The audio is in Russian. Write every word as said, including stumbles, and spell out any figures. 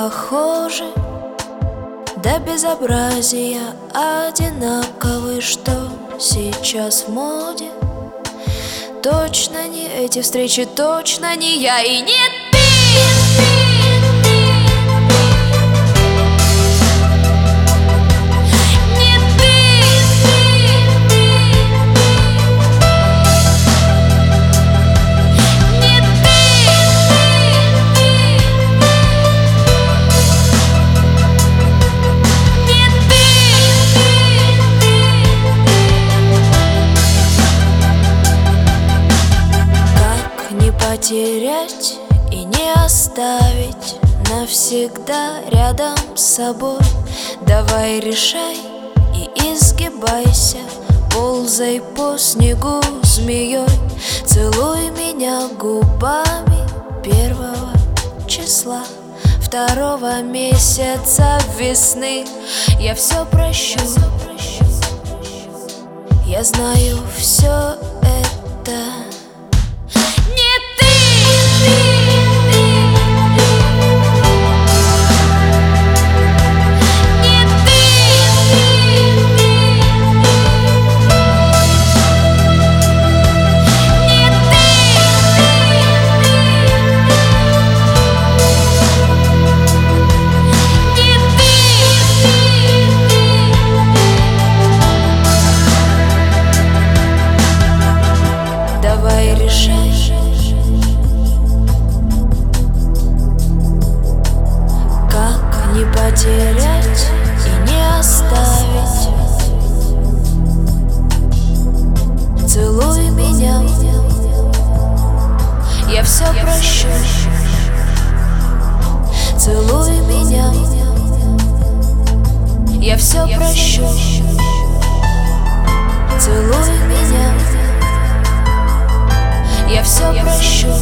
похожи, до безобразия одинаковы, что сейчас в моде. Точно не эти встречи, точно не я и не ты. Потерять и не оставить навсегда рядом с собой. Давай решай и изгибайся, ползай по снегу змеей. Целуй меня губами первого числа второго месяца весны. Я все прощу, я знаю все это. Потерять и не оставить. Целуй меня, я все прощу. Целуй меня, я все прощу. Целуй меня, я все прощу.